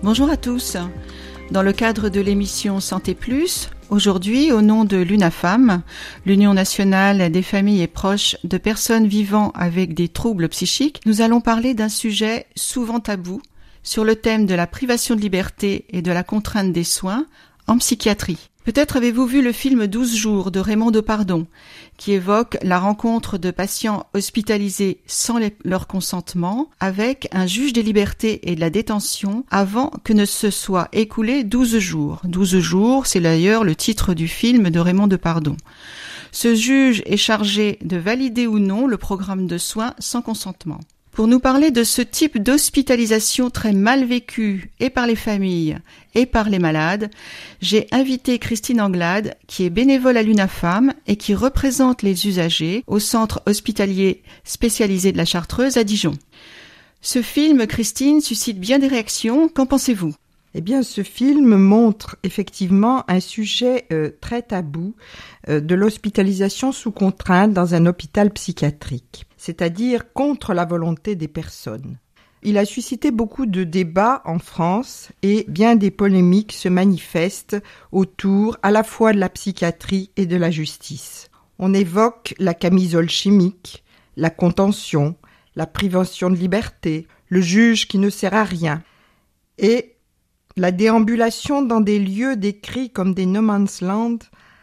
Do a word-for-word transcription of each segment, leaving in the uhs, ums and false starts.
Bonjour à tous. Dans le cadre de l'émission Santé Plus, aujourd'hui, au nom de l'UNAFAM, l'Union nationale des familles et proches de personnes vivant avec des troubles psychiques, nous allons parler d'un sujet souvent tabou sur le thème de la privation de liberté et de la contrainte des soins en psychiatrie. Peut-être avez-vous vu le film douze jours de Raymond Depardon, qui évoque la rencontre de patients hospitalisés sans les, leur consentement avec un juge des libertés et de la détention avant que ne se soient écoulés douze jours. douze jours, c'est d'ailleurs le titre du film de Raymond Depardon. Ce juge est chargé de valider ou non le programme de soins sans consentement. Pour nous parler de ce type d'hospitalisation très mal vécue et par les familles et par les malades, j'ai invité Christine Anglade, qui est bénévole à l'UNAFAM et qui représente les usagers au centre hospitalier spécialisé de la Chartreuse à Dijon. Ce film, Christine, suscite bien des réactions. Qu'en pensez-vous ? Eh bien, ce film montre effectivement un sujet euh, très tabou euh, de l'hospitalisation sous contrainte dans un hôpital psychiatrique, c'est-à-dire contre la volonté des personnes. Il a suscité beaucoup de débats en France et bien des polémiques se manifestent autour à la fois de la psychiatrie et de la justice. On évoque la camisole chimique, la contention, la privation de liberté, le juge qui ne sert à rien et la déambulation dans des lieux décrits comme des no man's land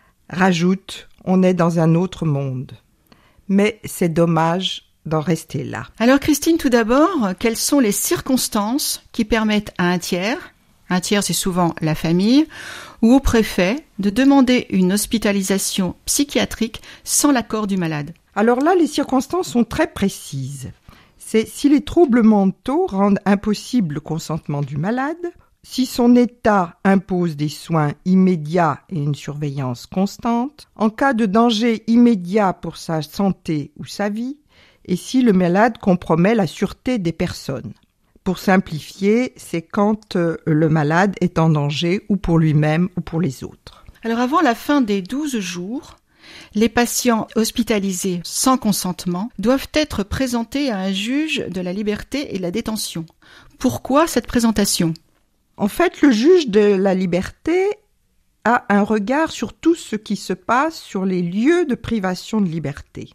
rajoute « on est dans un autre monde ». Mais c'est dommage d'en rester là. Alors Christine, tout d'abord, quelles sont les circonstances qui permettent à un tiers, un tiers c'est souvent la famille, ou au préfet, de demander une hospitalisation psychiatrique sans l'accord du malade ? Alors là, les circonstances sont très précises. C'est si les troubles mentaux rendent impossible le consentement du malade, si son état impose des soins immédiats et une surveillance constante, en cas de danger immédiat pour sa santé ou sa vie, et si le malade compromet la sûreté des personnes. Pour simplifier, c'est quand euh, le malade est en danger ou pour lui-même ou pour les autres. Alors avant la fin des douze jours, les patients hospitalisés sans consentement doivent être présentés à un juge de la liberté et de la détention. Pourquoi cette présentation ? En fait, le juge de la liberté a un regard sur tout ce qui se passe sur les lieux de privation de liberté.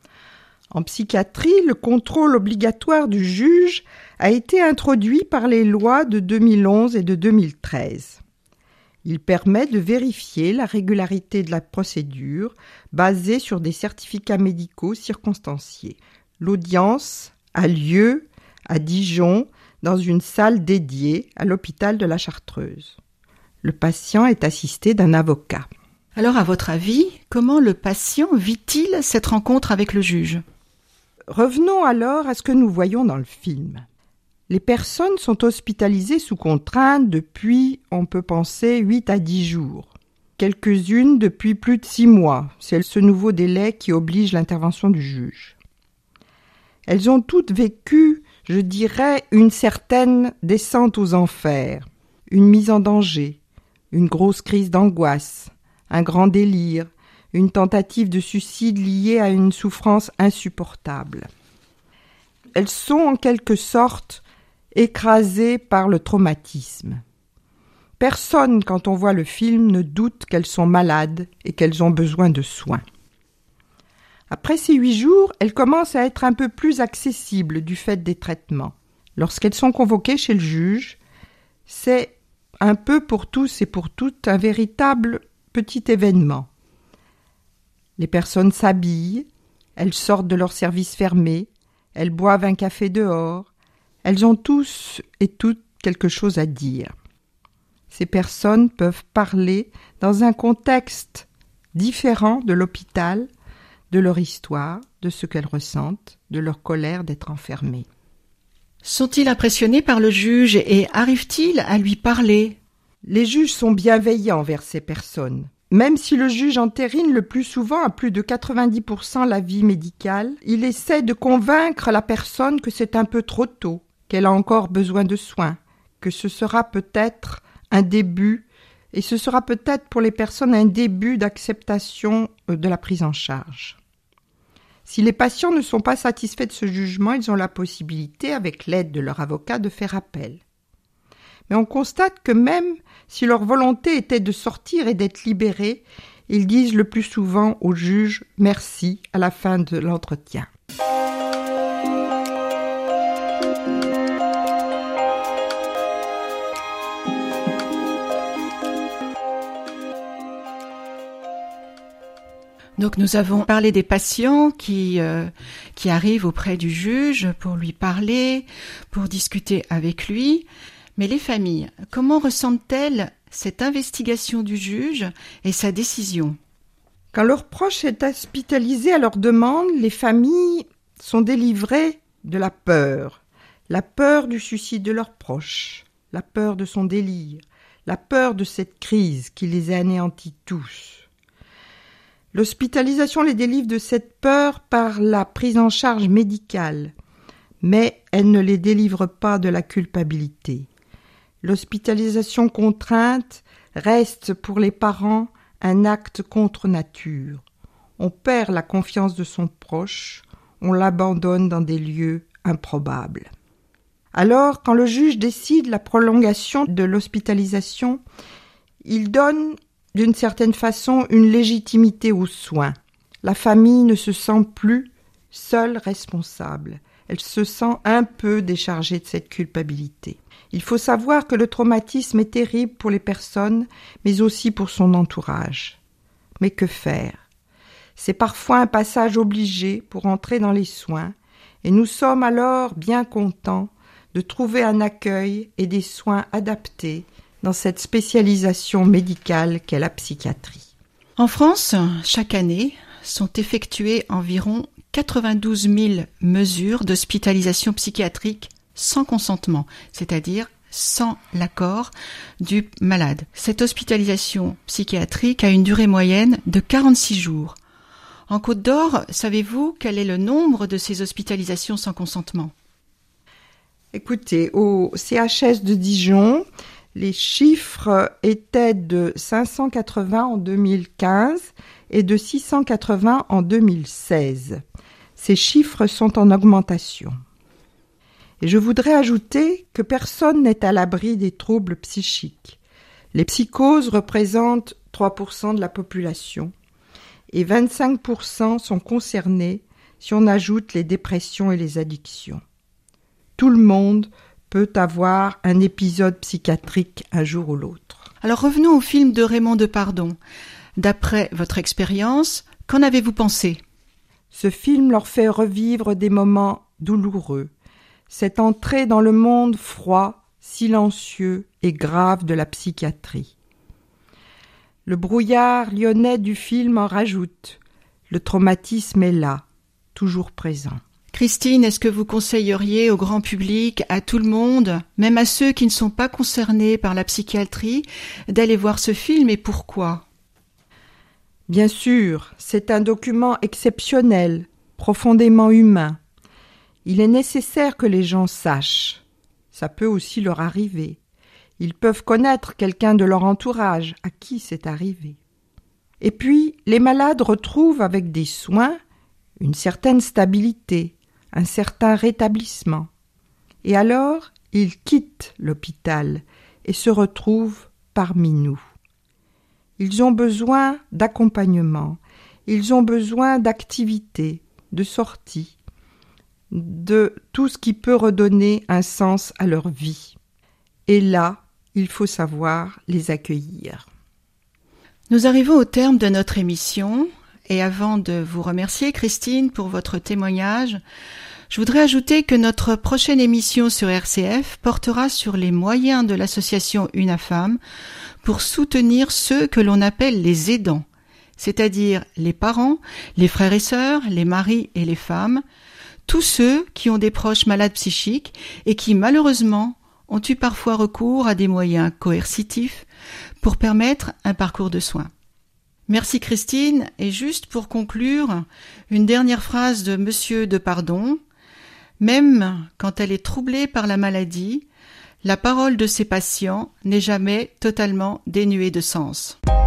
En psychiatrie, le contrôle obligatoire du juge a été introduit par les lois de deux mille onze et de deux mille treize. Il permet de vérifier la régularité de la procédure basée sur des certificats médicaux circonstanciés. L'audience a lieu à Dijon, dans une salle dédiée à l'hôpital de la Chartreuse. Le patient est assisté d'un avocat. Alors, à votre avis, comment le patient vit-il cette rencontre avec le juge ? Revenons alors à ce que nous voyons dans le film. Les personnes sont hospitalisées sous contrainte depuis, on peut penser, huit à dix jours. Quelques-unes depuis plus de six mois. C'est ce nouveau délai qui oblige l'intervention du juge. Elles ont toutes vécu, je dirais, une certaine descente aux enfers, une mise en danger, une grosse crise d'angoisse, un grand délire, une tentative de suicide liée à une souffrance insupportable. Elles sont en quelque sorte écrasées par le traumatisme. Personne, quand on voit le film, ne doute qu'elles sont malades et qu'elles ont besoin de soins. Après ces huit jours, elles commencent à être un peu plus accessibles du fait des traitements. Lorsqu'elles sont convoquées chez le juge, c'est un peu pour tous et pour toutes un véritable petit événement. Les personnes s'habillent, elles sortent de leur service fermé, elles boivent un café dehors, elles ont tous et toutes quelque chose à dire. Ces personnes peuvent parler dans un contexte différent de l'hôpital, de leur histoire, de ce qu'elles ressentent, de leur colère d'être enfermées. Sont-ils impressionnés par le juge et arrivent-ils à lui parler ? Les juges sont bienveillants envers ces personnes. Même si le juge entérine le plus souvent à plus de quatre-vingt-dix pour cent l'avis médical, il essaie de convaincre la personne que c'est un peu trop tôt, qu'elle a encore besoin de soins, que ce sera peut-être un début, et ce sera peut-être pour les personnes un début d'acceptation de la prise en charge. Si les patients ne sont pas satisfaits de ce jugement, ils ont la possibilité, avec l'aide de leur avocat, de faire appel. Mais on constate que même si leur volonté était de sortir et d'être libérés, ils disent le plus souvent au juge « merci » à la fin de l'entretien. Donc nous avons parlé des patients qui euh, qui arrivent auprès du juge pour lui parler, pour discuter avec lui. Mais les familles, comment ressentent-elles cette investigation du juge et sa décision? Quand leur proche est hospitalisé à leur demande, les familles sont délivrées de la peur. La peur du suicide de leur proche, la peur de son délire, la peur de cette crise qui les anéantit tous. L'hospitalisation les délivre de cette peur par la prise en charge médicale, mais elle ne les délivre pas de la culpabilité. L'hospitalisation contrainte reste pour les parents un acte contre nature. On perd la confiance de son proche, on l'abandonne dans des lieux improbables. Alors, quand le juge décide la prolongation de l'hospitalisation, il donne d'une certaine façon une légitimité aux soins. La famille ne se sent plus seule responsable. Elle se sent un peu déchargée de cette culpabilité. Il faut savoir que le traumatisme est terrible pour les personnes, mais aussi pour son entourage. Mais que faire? C'est parfois un passage obligé pour entrer dans les soins, et nous sommes alors bien contents de trouver un accueil et des soins adaptés dans cette spécialisation médicale qu'est la psychiatrie. En France, chaque année, sont effectuées environ quatre-vingt-douze mille mesures d'hospitalisation psychiatrique sans consentement, c'est-à-dire sans l'accord du malade. Cette hospitalisation psychiatrique a une durée moyenne de quarante-six jours. En Côte d'Or, savez-vous quel est le nombre de ces hospitalisations sans consentement? Écoutez, au C H S de Dijon, les chiffres étaient de cinq cent quatre-vingts en deux mille quinze et de six cent quatre-vingts en deux mille seize. Ces chiffres sont en augmentation. Et je voudrais ajouter que personne n'est à l'abri des troubles psychiques. Les psychoses représentent trois pour cent de la population et vingt-cinq pour cent sont concernés si on ajoute les dépressions et les addictions. Tout le monde peut avoir un épisode psychiatrique un jour ou l'autre. Alors revenons au film de Raymond Depardon. D'après votre expérience, qu'en avez-vous pensé? Ce film leur fait revivre des moments douloureux, cette entrée dans le monde froid, silencieux et grave de la psychiatrie. Le brouillard lyonnais du film en rajoute. Le traumatisme est là, toujours présent. Christine, est-ce que vous conseilleriez au grand public, à tout le monde, même à ceux qui ne sont pas concernés par la psychiatrie, d'aller voir ce film et pourquoi? Bien sûr, c'est un document exceptionnel, profondément humain. Il est nécessaire que les gens sachent. Ça peut aussi leur arriver. Ils peuvent connaître quelqu'un de leur entourage à qui c'est arrivé. Et puis, les malades retrouvent avec des soins une certaine stabilité, un certain rétablissement. Et alors, ils quittent l'hôpital et se retrouvent parmi nous. Ils ont besoin d'accompagnement, ils ont besoin d'activités, de sorties, de tout ce qui peut redonner un sens à leur vie. Et là, il faut savoir les accueillir. Nous arrivons au terme de notre émission. Et avant de vous remercier, Christine, pour votre témoignage, je voudrais ajouter que notre prochaine émission sur R C F portera sur les moyens de l'association UNAFAM pour soutenir ceux que l'on appelle les aidants, c'est-à-dire les parents, les frères et sœurs, les maris et les femmes, tous ceux qui ont des proches malades psychiques et qui, malheureusement, ont eu parfois recours à des moyens coercitifs pour permettre un parcours de soins. Merci Christine, et juste pour conclure, une dernière phrase de Monsieur Depardon. Même quand elle est troublée par la maladie, la parole de ses patients n'est jamais totalement dénuée de sens.